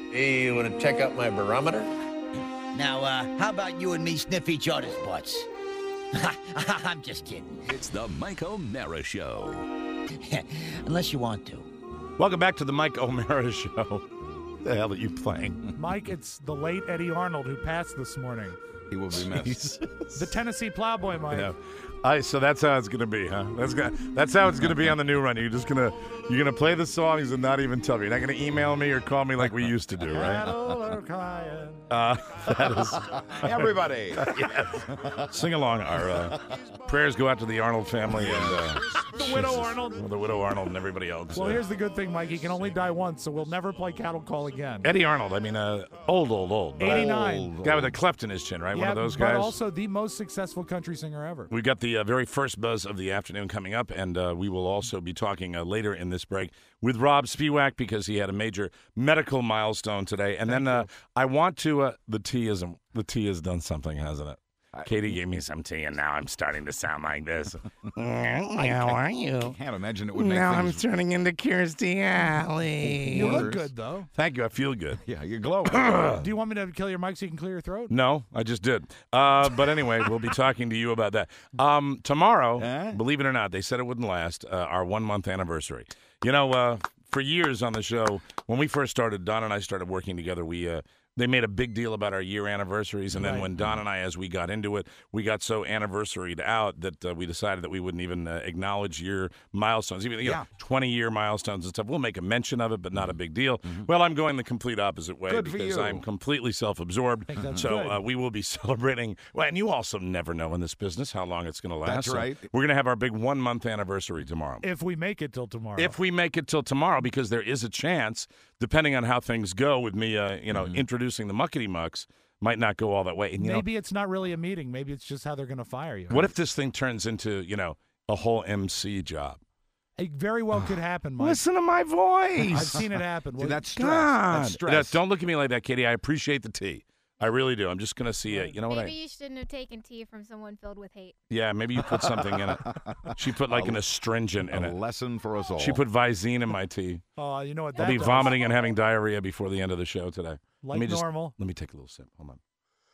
Hey, you want to check out my barometer? Now, how about you and me sniff each other's butts? I'm just kidding. It's the Mike O'Mara Show. Unless you want to. Welcome back to the Mike O'Mara Show. What the hell are you playing? Mike, it's the late Eddie Arnold who passed this morning. He will be missed. The Tennessee Plowboy, Mike. Yeah. So that's how it's gonna be, huh? That's how it's gonna be on the new run. You're gonna play the songs and not even tell me. You're not gonna email me or call me like we used to do, right? Cattle are crying. That is Everybody. sing along. Our prayers go out to the Arnold family and The widow Arnold. the widow Arnold and everybody else. Well, here's the good thing, Mike. He can only die once, so we'll never play Cattle Call again. Eddie Arnold. I mean, old. 89. Guy with a cleft in his chin, right? Yeah, One of those guys. but also the most successful country singer ever. We've got the very first buzz of the afternoon coming up, and we will also be talking later in this break with Rob Spiewak because he had a major medical milestone today. And then I want to the tea has done something, hasn't it? Katie gave me some tea, and now I'm starting to sound like this. How are you? Can't imagine it would make Now I'm things... turning into Kirstie Alley. You look good, though. Thank you. I feel good. Yeah, you're glowing. Do you want me to kill your mic so you can clear your throat? No, I just did. But anyway, we'll be talking to you about that. Tomorrow, believe it or not, they said it wouldn't last, our 1 month anniversary. You know, for years on the show, when we first started, Don and I started working together, they made a big deal about our year anniversaries, and then when Don and I, as we got into it, we got so anniversaried out that we decided that we wouldn't even acknowledge year milestones, even 20-year milestones and stuff. We'll make a mention of it, but not a big deal. Well, I'm going the complete opposite way because I'm completely self-absorbed. So we will be celebrating. Well, and you also never know in this business how long it's going to last. That's right. So we're going to have our big 1 month anniversary tomorrow. If we make it till tomorrow. If we make it till tomorrow, because there is a chance, depending on how things go with me, introducing the muckety mucks, might not go all that way. And maybe it's not really a meeting. Maybe it's just how they're going to fire you. What if this thing turns into, a whole MC job? It very well could happen, Mike. Listen to my voice. I've seen it happen. Dude, that's stress. God. That's stress. Don't look at me like that, Katie. I appreciate the tea. I really do. I'm just going to see it. You know what Maybe you shouldn't have taken tea from someone filled with hate. Yeah, maybe you put something in it. She put like an astringent in A it. lesson for us all. She put Visine in my tea. Oh, you know what that I'll be does? vomiting and having diarrhea before the end of the show today. Like normal. Let me take a little sip. Hold on.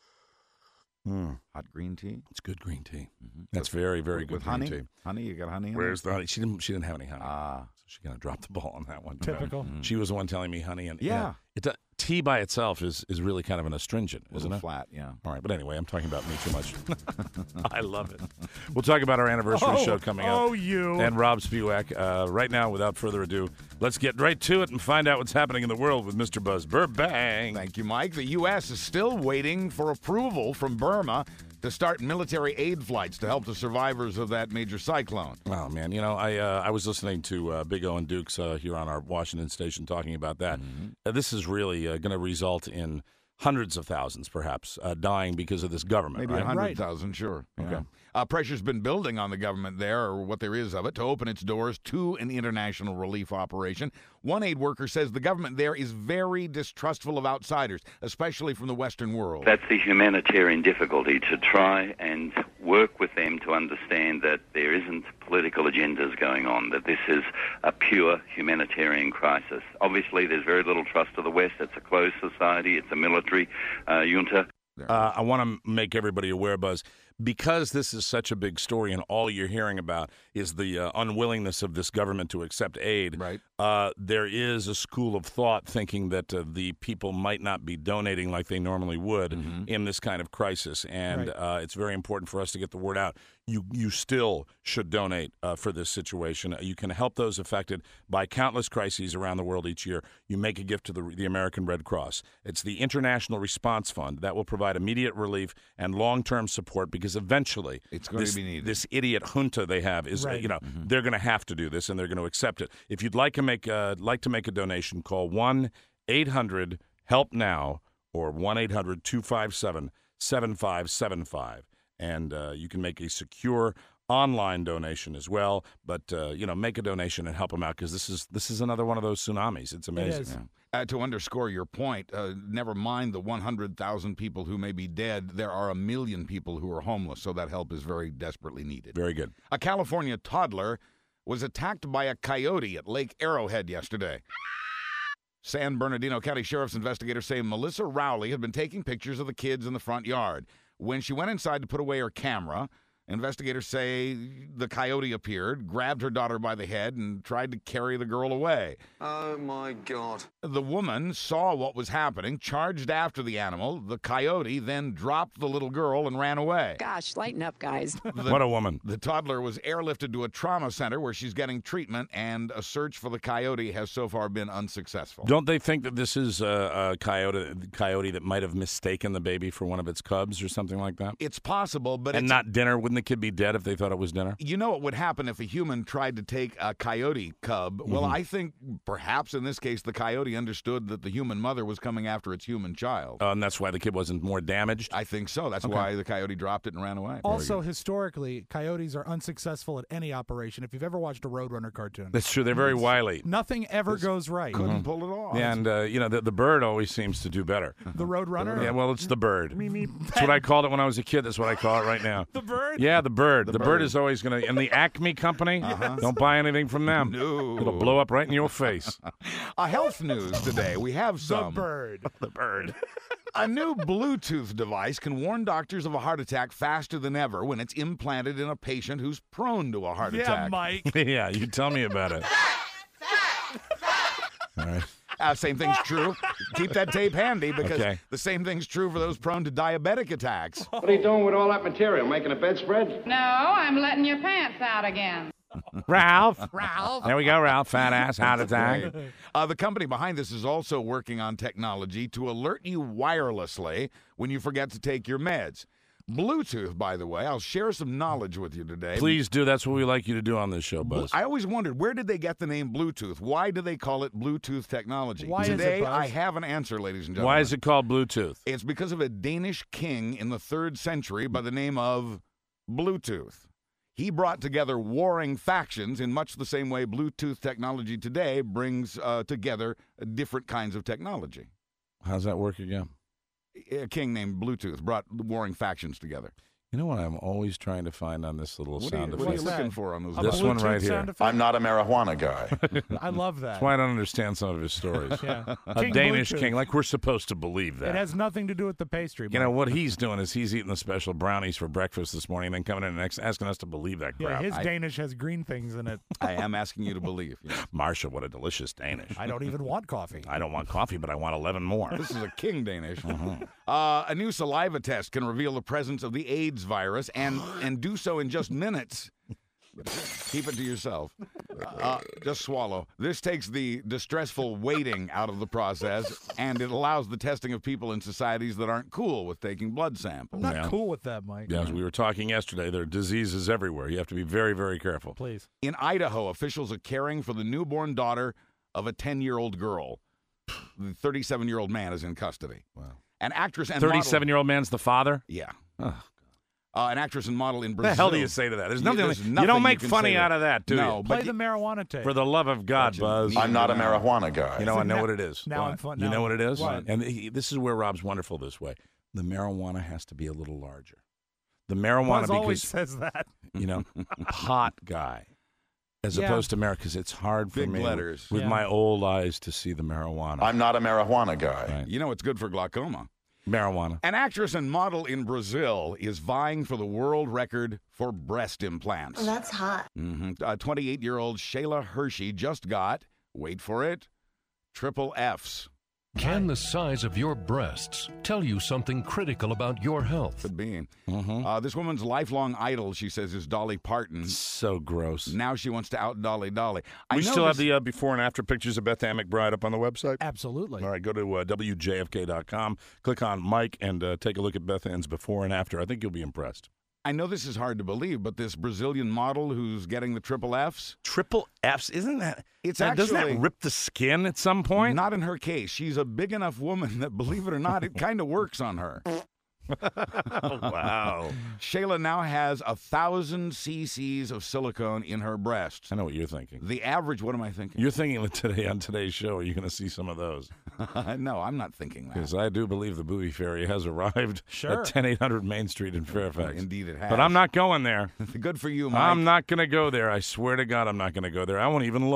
Hot green tea? It's good green tea. That's very, very good With green honey? tea. Honey? You got honey in Where's the honey? She didn't have any honey. Ah. So she kind of dropped the ball on that one. Typical. She was the one telling me honey. And Yeah. Tea by itself is really kind of an astringent, A isn't little it? flat, yeah. All right, but anyway, I'm talking about me too much. I love it. We'll talk about our anniversary show coming up. Oh, you. And Rob Spiewak. Right now, without further ado, let's get right to it and find out what's happening in the world with Mr. Buzz Burbank. Thank you, Mike. The U.S. is still waiting for approval from Burma to start military aid flights to help the survivors of that major cyclone. Oh, man. I was listening to Big O and Dukes here on our Washington station talking about that. This is really going to result in hundreds of thousands, perhaps, dying because of this government. Maybe right? 100,000, sure. Okay. Pressure's been building on the government there, or what there is of it, to open its doors to an international relief operation. One aid worker says the government there is very distrustful of outsiders, especially from the Western world. That's the humanitarian difficulty, to try and work with them to understand that there isn't political agendas going on, that this is a pure humanitarian crisis. Obviously, there's very little trust of the West. It's a closed society. It's a military junta. I want to make everybody aware, Buzz, because this is such a big story and all you're hearing about is the unwillingness of this government to accept aid. Right. There is a school of thought thinking that the people might not be donating like they normally would in this kind of crisis. And it's very important for us to get the word out. You still should donate for this situation. You can help those affected by countless crises around the world each year. You make a gift to the American Red Cross. It's the International Response Fund that will provide immediate relief and long-term support because eventually it's going to be needed. This idiot junta they have is, they're going to have to do this and they're going to accept it. If you'd like to make a donation, call 1-800-HELP-NOW or 1-800-257-7575. And you can make a secure online donation as well. But, make a donation and help them out because this is another one of those tsunamis. It's amazing. It is. To underscore your point, never mind the 100,000 people who may be dead, there are 1 million people who are homeless, so that help is very desperately needed. Very good. A California toddler was attacked by a coyote at Lake Arrowhead yesterday. San Bernardino County Sheriff's investigators say Melissa Rowley had been taking pictures of the kids in the front yard. When she went inside to put away her camera, investigators say the coyote appeared, grabbed her daughter by the head, and tried to carry the girl away. Oh, my God. The woman saw what was happening, charged after the animal. The coyote then dropped the little girl and ran away. Gosh, lighten up, guys. What a woman. The toddler was airlifted to a trauma center where she's getting treatment, and a search for the coyote has so far been unsuccessful. Don't they think that this is a coyote that might have mistaken the baby for one of its cubs or something like that? It's possible, but and not dinner. Wouldn't the kid be dead if they thought it was dinner? You know what would happen if a human tried to take a coyote cub? Well, I think perhaps in this case the coyote understood that the human mother was coming after its human child. And that's why the kid wasn't more damaged? I think so. That's why the coyote dropped it and ran away. Also, historically, coyotes are unsuccessful at any operation. If you've ever watched a Roadrunner cartoon. That's true. They're very wily. Nothing ever goes right. Couldn't pull it off. Yeah, and, the bird always seems to do better. The Roadrunner? Yeah, well, it's the bird. That's what I called it when I was a kid. That's what I call it right now. The bird? Yeah, the bird. The bird is always going to... And the Acme Company, don't buy anything from them. No. It'll blow up right in your face. Health news today. We have some. The bird. The bird. A new Bluetooth device can warn doctors of a heart attack faster than ever when it's implanted in a patient who's prone to a heart Yeah, attack. Mike. Yeah, you tell me about it. All right. Same thing's true. Keep that tape handy because Okay. the same thing's true for those prone to diabetic attacks. What are you doing with all that material? Making a bedspread? No, I'm letting your pants out again. Ralph. There we go, Ralph. Fat ass, heart attack. The company behind this is also working on technology to alert you wirelessly when you forget to take your meds. Bluetooth, by the way, I'll share some knowledge with you today. Please do. That's what we like you to do on this show, Buzz. I always wondered, where did they get the name Bluetooth? Why do they call it Bluetooth technology? Why is it, Today, Buzz? I have an answer, ladies and gentlemen. Why is it called Bluetooth? It's because of a Danish king in the 3rd century by the name of Bluetooth. He brought together warring factions in much the same way Bluetooth technology today brings together different kinds of technology. How's that work again? A king named Bluetooth brought the warring factions together. You know what I'm always trying to find on this little sound What are you effect? looking for on those? This one right here. I'm not a marijuana guy. I love that. That's why I don't understand some of his stories. Yeah. A King Danish Bluetooth. king, like we're supposed to believe that. It has nothing to do with the pastry. You know, Mike. what he's doing is he's eating the special brownies for breakfast this morning and then coming in and asking us to believe that Yeah, crap. his Danish has green things in it. I am asking you to believe. Yeah. Marcia, what a delicious Danish. I don't even want coffee. I don't want coffee, but I want 11 more. This is a king Danish. A new saliva test can reveal the presence of the AIDS virus and do so in just minutes. Keep it to yourself. Just swallow. This takes the distressful waiting out of the process, and it allows the testing of people in societies that aren't cool with taking blood samples. I'm not cool with that, Mike. Yeah, as we were talking yesterday, there are diseases everywhere. You have to be very, very careful. Please. In Idaho, officials are caring for the newborn daughter of a 10-year-old girl. The 37-year-old man is in custody. Wow. An actress and 37-year-old man's the father? Yeah. Oh. An actress and model in Brazil. What the hell do you say to that? There's nothing. There's You nothing don't make can funny say out of that, do No, you? Play but the marijuana tape. For the love of God, Buzz. I'm not a marijuana guy. You know, I know what it is. Now I'm fun. You know what it is? What? And this is where Rob's wonderful this way. The marijuana has to be a little larger. The marijuana, Buzz always because, says that. you know, pot guy. As Yeah. opposed to marijuana, because it's hard for Big me letters. with Yeah. my old eyes to see the marijuana. I'm not a marijuana guy. Right. You know it's good for glaucoma. Marijuana. An actress and model in Brazil is vying for the world record for breast implants. That's hot. 28-year-old Shayla Hershey just got, wait for it, triple Fs. Can the size of your breasts tell you something critical about your health? Could be. Mm-hmm. This woman's lifelong idol, she says, is Dolly Parton. So gross. Now she wants to out Dolly. We still have the before and after pictures of Beth Ann McBride up on the website. Absolutely. All right, go to WJFK.com, click on Mike, and take a look at Beth Ann's before and after. I think you'll be impressed. I know this is hard to believe, but this Brazilian model who's getting the triple Fs. Triple Fs, isn't that? It's doesn't that actually rip the skin at some point? Not in her case. She's a big enough woman that, believe it or not, it kind of works on her. Wow. Shayla now has 1,000 cc's of silicone in her breasts. I know what you're thinking. The average, what am I thinking? You're thinking that today on today's show, are you going to see some of those? No, I'm not thinking that. Because I do believe the booby fairy has arrived at 10800 Main Street in Fairfax. Indeed it has. But I'm not going there. Good for you, Mike. I'm not going to go there. I swear to God, I'm not going to go there. I won't even look.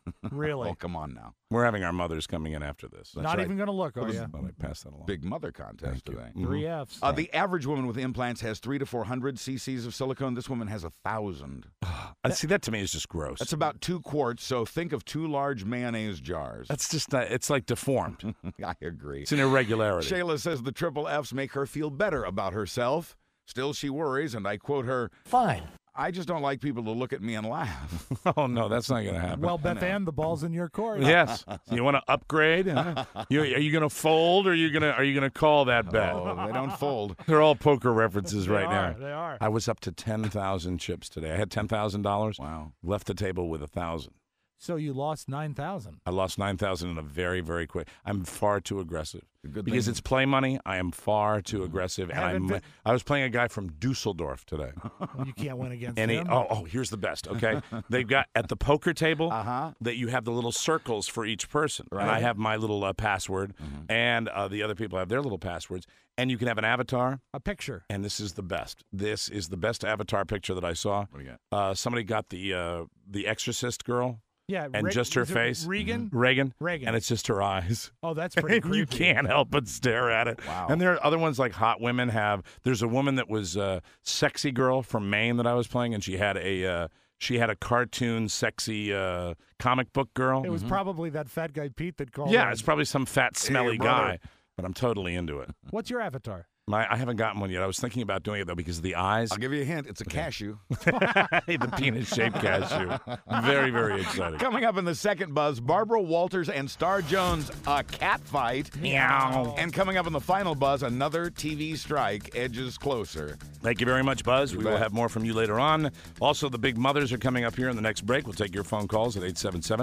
Really? Oh, come on now. We're having our mothers coming in after this. Not even going to look, are Well, you? Let me pass that along. Big mother contest today. 3 Fs. The average woman with implants has 300 to 400 cc's of silicone. This woman has 1,000. See, that to me is just gross. That's about 2 quarts, so think of 2 large mayonnaise jars. That's just not, it's like deformed. I agree. It's an irregularity. Shayla says the triple Fs make her feel better about herself. Still, she worries, and I quote her, Fine. I just don't like people to look at me and laugh. Oh, no, that's not going to happen. Well, Beth Ann, the ball's in your court. Yes. You want to upgrade? Are you going to fold, or are you going to call that bet? Oh, they don't fold. They're all poker references right now. They are. I was up to 10,000 chips today. I had $10,000. Wow. Left the table with 1,000. So you lost 9,000. I lost 9,000 in a very, very quick. I'm far too aggressive. Good Because thing. it's play money, I am far too aggressive. And I was playing a guy from Dusseldorf today. You can't win against And him. here's the best, okay? They've got at the poker table that you have the little circles for each person. Right. And I have my little password, and the other people have their little passwords. And you can have an avatar. A picture. And this is the best. This is the best avatar picture that I saw. What do you got? Somebody got the Exorcist girl. Yeah, And just her is it face. Regan? Reagan. Reagan. And it's just her eyes. Oh, that's pretty And creepy. you can't help but stare at it. Wow. And there are other ones like hot women have. There's a woman that was a sexy girl from Maine that I was playing, and she had a cartoon sexy comic book girl. It was probably that fat guy Pete that called. Yeah, in. it's probably some fat smelly brother. guy, but I'm totally into it. What's your avatar? I haven't gotten one yet. I was thinking about doing it though because of the eyes. I'll give you a hint. It's a cashew. The penis-shaped cashew. Very, very exciting. Coming up in the second buzz, Barbara Walters and Star Jones, a cat fight. Meow. And coming up in the final buzz, another TV strike edges closer. Thank you very much, Buzz. We will bet. have more from you later on. Also, the Big Mothers are coming up here in the next break. We'll take your phone calls at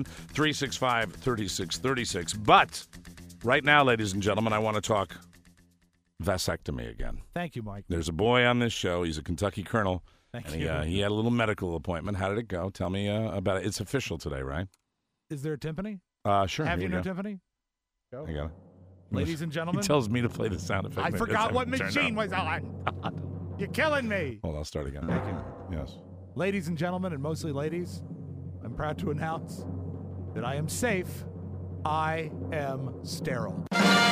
877-365-3636. But right now, ladies and gentlemen, I want to talk vasectomy again. Thank you, Mike. There's a boy on this show. He's a Kentucky colonel. Thank and you. He had a little medical appointment. How did it go? Tell me about it. It's official today, right? Is there a timpani? Sure. Have here you no go. timpani? Go. I got it. Ladies and He gentlemen. tells me to play the sound effect. I Maybe forgot that's what how it turned machine out. was on. You're killing me. Hold on, I'll start again. Thank you. Yes. Ladies and gentlemen, and mostly ladies, I'm proud to announce that I am safe. I am sterile.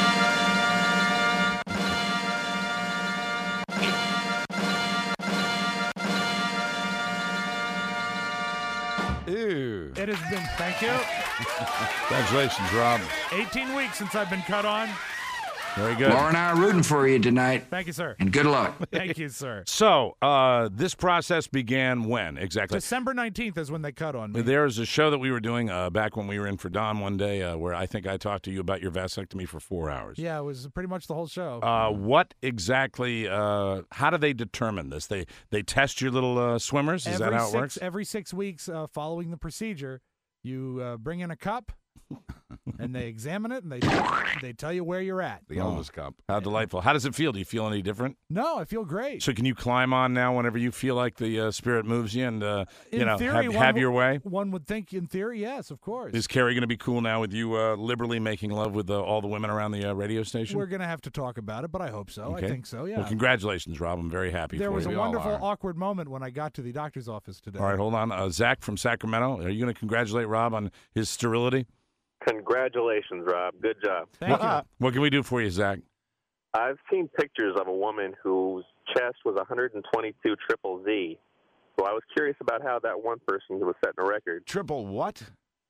Ew. It has been, thank you, Congratulations, Rob. 18 weeks since I've been cut on. Very good. Laura and I are rooting for you tonight. Thank you, sir. And good luck. Thank you, sir. So, this process began when exactly? December 19th is when they cut on me. There's a show that we were doing back when we were in for Don one day where I think I talked to you about your vasectomy for 4 hours. Yeah, it was pretty much the whole show. What exactly, how do they determine this? They test your little swimmers? Is that how it works? Every 6 weeks following the procedure, you bring in a cup, and they examine it, and they tell you where you're at. The Elvis Cup. How delightful. How does it feel? Do you feel any different? No, I feel great. So can you climb on now whenever you feel like the spirit moves you and, In theory, have your way? One would think, in theory, yes, of course. Is Carrie going to be cool now with you liberally making love with all the women around the radio station? We're going to have to talk about it, but I hope so. Okay. I think so, yeah. Well, congratulations, Rob. I'm very happy There for was you. a wonderful, awkward moment when I got to the doctor's office today. All right, hold on. Zach from Sacramento, are you going to congratulate Rob on his sterility? Congratulations, Rob. Good job. Thank you. What can we do for you, Zach? I've seen pictures of a woman whose chest was 122 triple Z. So I was curious about how that one person was setting a record. Triple what?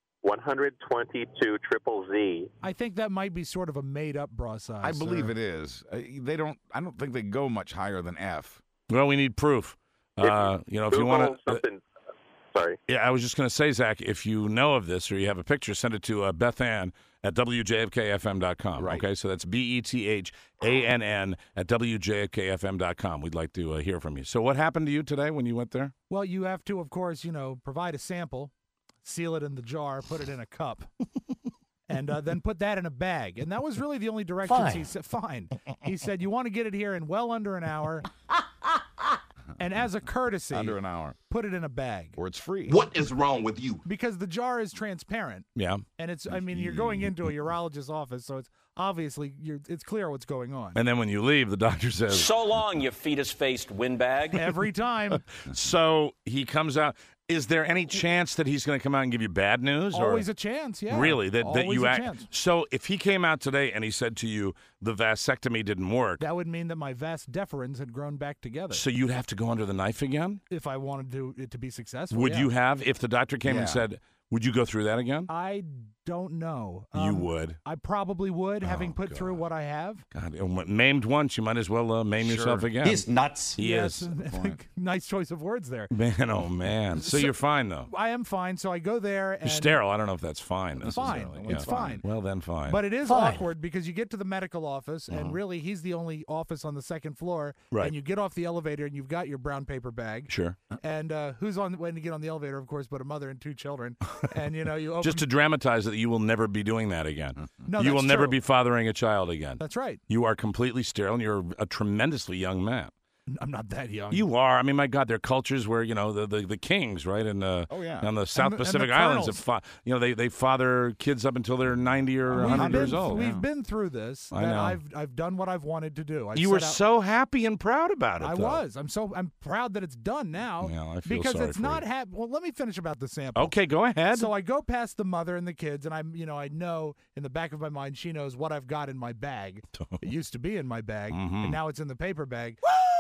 122 triple Z. I think that might be sort of a made-up bra size. I believe sir. it is. I don't think they go much higher than F. Well, we need proof. If you want to. Something. Sorry. Yeah, I was just going to say, Zach, if you know of this or you have a picture, send it to Beth Ann at WJFKFM.com. Right. Okay, so that's BETHANN at WJFKFM.com. We'd like to hear from you. So what happened to you today when you went there? Well, you have to, of course, provide a sample, seal it in the jar, put it in a cup, and then put that in a bag. And that was really the only directions he said. Fine. He said, you want to get it here in well under an hour. And as a courtesy, Under an hour. put it in a bag. Or it's free. What is wrong with you? Because the jar is transparent. Yeah. And you're going into a urologist's office, so it's obviously, it's clear what's going on. And then when you leave, the doctor says, So long, you fetus-faced windbag. Every time. So he comes out. Is there any chance that he's going to come out and give you bad news? Always a chance, yeah. Really? That Always you a act. chance. So if he came out today and he said to you the vasectomy didn't work, That would mean that my vas deferens had grown back together. so you'd have to go under the knife again? If I wanted it to be successful, Would yeah. you have, if the doctor came and Yeah. said, would you go through that again? I don't know. You would. I probably would, having Oh, put through what I have. God, maimed once, you might as well maim yourself again. He's nuts. He Yes, is. nice choice of words there. Man, oh man. So you're fine though. I am fine, so I go there and You're sterile. I don't know if that's fine. It's fine. necessarily. It's fine. Well, then fine. But it is Fine. awkward because you get to the medical office, and really he's the only office on the second floor. Right. And you get off the elevator, and you've got your brown paper bag. Sure. And who's on when you get on the elevator, of course, but a mother and 2 children. And you open. Just to dramatize it, you will never be doing that again. No, you will that's never true. be fathering a child again. That's right. You are completely sterile, and you're a tremendously young man. I'm not that young. You are. I mean, my God, there are cultures where the kings, right, and on the South And the Pacific Islands, colonels. they father kids up until they're 90 or 100 years old. We've been through this. I that know. I've done what I've wanted to do. You were so happy and proud about it. I though. was. I'm proud that it's done now. Yeah, I feel because sorry it's for not you. Well, let me finish about the sample. Okay, go ahead. So I go past the mother and the kids, and I know in the back of my mind she knows what I've got in my bag. It used to be in my bag, and now it's in the paper bag.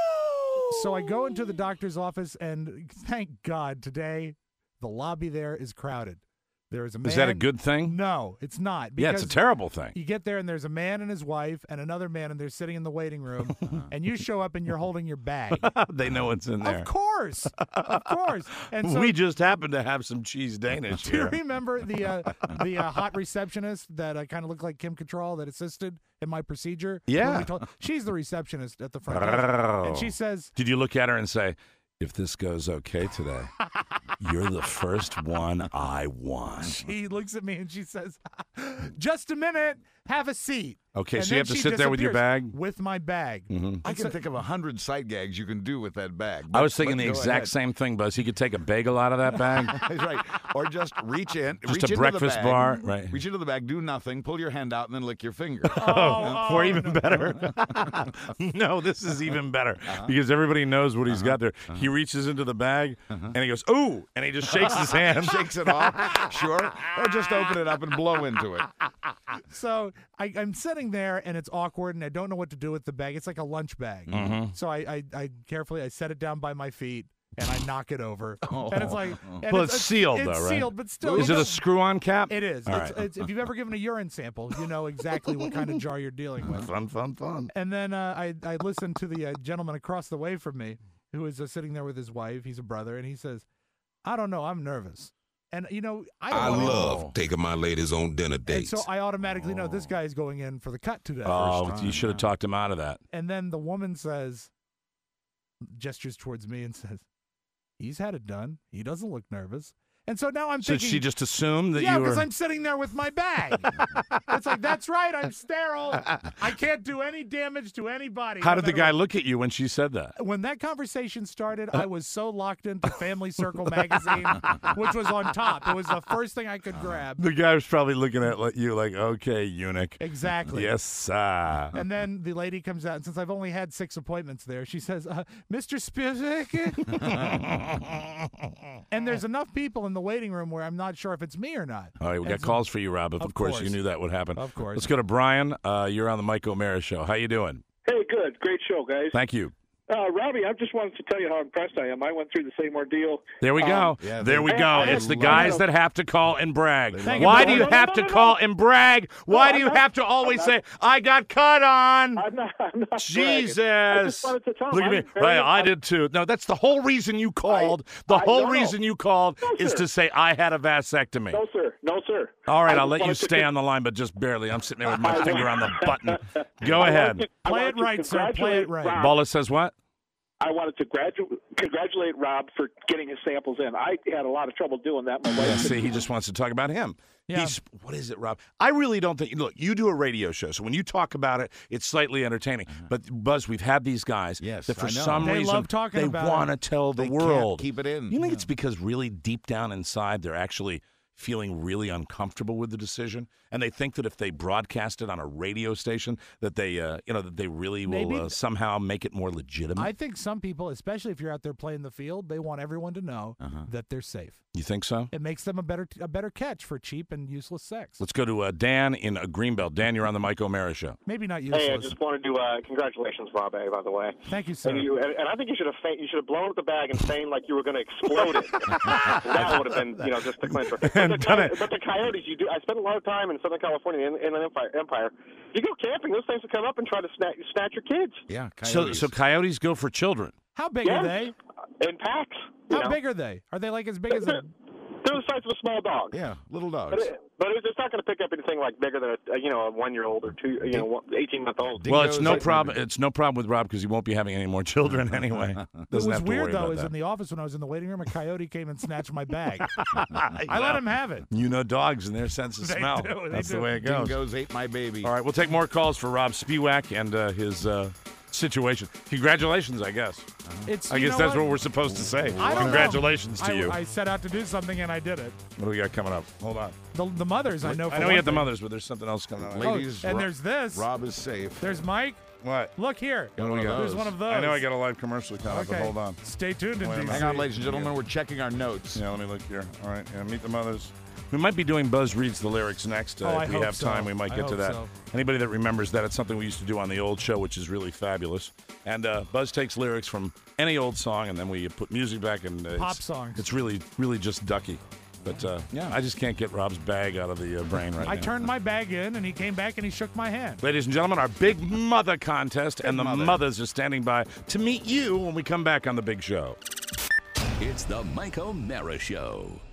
So I go into the doctor's office, and thank God today the lobby there is crowded. There is a man. Is that a good thing? No, it's not. Yeah, it's a because terrible thing. You get there, and there's a man and his wife and another man, and they're sitting in the waiting room, and you show up, and you're holding your bag. They know what's in there. Of course. Of course. And so, We just happen to have some cheese Danish do you here. remember the hot receptionist that kind of looked like Kim Cattrall that assisted in my procedure? Yeah. When we she's the receptionist at the front desk, and she says, Did you look at her and say, if this goes okay today, you're the first one I want? she looks at me and she says, just a minute, have a seat. Okay, And so you then have to she sit there with your disappears bag? With my bag. I can think of 100 sight gags you can do with that bag. I was thinking but the go exact ahead. same thing, Buzz. He could take a bagel out of that bag. That's right. Or just reach in. Just reach a into breakfast the bag, bar, right. Reach into the bag, do nothing, pull your hand out, and then lick your finger. Or even better. No, this is even better because everybody knows what he's got there. He reaches into the bag and he goes, ooh, and he just shakes his hand. Shakes it off, sure. Or just open it up and blow into it. So I'm sitting there, and it's awkward, and I don't know what to do with the bag. It's like a lunch bag. So I carefully set it down by my feet, and I knock it over. And it's like, and Well, it's sealed, though, It's right? sealed, but still. Is it a screw-on cap? It is. All It's, right. if you've ever given a urine sample, you know exactly what kind of jar you're dealing with. Fun. And then I listened to the gentleman across the way from me who was sitting there with his wife. He's a brother, and he says, I don't know, I'm nervous. And, I don't wanna- taking my ladies on dinner And dates. so I automatically know this guy is going in for the cut today. Oh, you should have talked him out of that. And then the woman gestures towards me and says, he's had it done. He doesn't look nervous. And so now I'm So thinking. she just assumed that yeah, you were. because I'm sitting there with my bag. It's like, that's right, I'm sterile. I can't do any damage to anybody. How no did the matter guy what. look at you when she said that? When that conversation started, I was so locked into Family Circle magazine, which was on top. It was the first thing I could grab. The guy was probably looking at you like, okay, eunuch. Exactly. Yes, sir. And then the lady comes out, and since I've only had 6 appointments there, she says, Mr. Spivak. And there's enough people in the waiting room where I'm not sure if it's me or not. All right, we got And so- calls for you, Rob. Of course, you course. knew that would happen. Of course. Let's go to Brian. You're on the Mike O'Mara Show. How you doing? Hey, good. Great show, guys. Thank you. Robbie, I just wanted to tell you how impressed I am. I went through the same ordeal. There we go. There we go. and- It's the and- guys that have to call and brag. Thank you. Why do No, you no, have no, to no, call no. and brag? Why No, do you I'm not- have to always I'm say, I got cut on? I'm not Jesus. bragging. I just wanted to tell Look at me. I'm very- Right, I did too. No, that's the whole reason you called. The whole no. reason you called No, is sir. to say I had a vasectomy. No, sir. No, sir. All right, I I'll just let you wanted to stay on the line, but just barely. I'm sitting there with my finger on the button. Go ahead. Play it right, sir. Play it right. Balla says what? I wanted to congratulate Rob for getting his samples in. I had a lot of trouble doing that. My wife. Yeah, see, he just wants to talk about him. Yeah. What is it, Rob? I really don't think. Look, you do a radio show, so when you talk about it, it's slightly entertaining. But Buzz, we've had these guys that for I know. some They reason love talking they about want to it. tell the They world. can't keep it in. You think it's because really deep down inside they're actually feeling really uncomfortable with the decision, and they think that if they broadcast it on a radio station, that they, that they really will somehow make it more legitimate. I think some people, especially if you're out there playing the field, they want everyone to know that they're safe. You think so? It makes them a better catch for cheap and useless sex. Let's go to Dan in Greenbelt. Dan, you're on the Mike O'Mara Show. Maybe not useless. Hey, I just wanted to congratulations, Rob A, by the way. Thank you, sir. And I think you should have blown up the bag and feigned like you were going to explode it. That would have been, just the clincher. But the coyotes, I spent a lot of time in Southern California in the Empire. You go camping, those things will come up and try to snatch your kids. Yeah, coyotes. So coyotes go for children. How big are they? In packs. How big are they? Are they like as big as a... They're the size of a small dog. Yeah, little dogs. But it's not going to pick up anything like bigger than a 1-year-old or 18-month-old. Well, it's no problem. It's no problem with Rob because he won't be having any more children anyway. What was weird though is in the office when I was in the waiting room, a coyote came and snatched my bag. I let him have it. Dogs and their sense of smell. That's the way it goes. Dingoes ate my baby. All right, we'll take more calls for Rob Spiewak and his situation. Congratulations, I guess. I guess that's what we're supposed to say. Congratulations to you. I set out to do something and I did it. What do we got coming up? Hold on. The mothers, I know. I know we got the mothers, but there's something else coming up. Ladies, and there's this. Rob is safe. There's Mike. What? Look here. What do we got? There's one of those. I know I got a live commercial coming up, but hold on. Stay tuned in DC. Hang on, ladies and gentlemen. We're checking our notes. Yeah, let me look here. All right. Meet the mothers. We might be doing Buzz Reads the Lyrics next. If we have time, we might get to that. Anybody that remembers that, it's something we used to do on the old show, which is really fabulous. And Buzz takes lyrics from any old song, and then we put music back. And pop songs. It's really, really just ducky. But, I just can't get Rob's bag out of the brain right now. I turned my bag in, and he came back, and he shook my hand. Ladies and gentlemen, our Big Mother contest, and the mothers are standing by to meet you when we come back on The Big Show. It's the Mike O'Mara Show.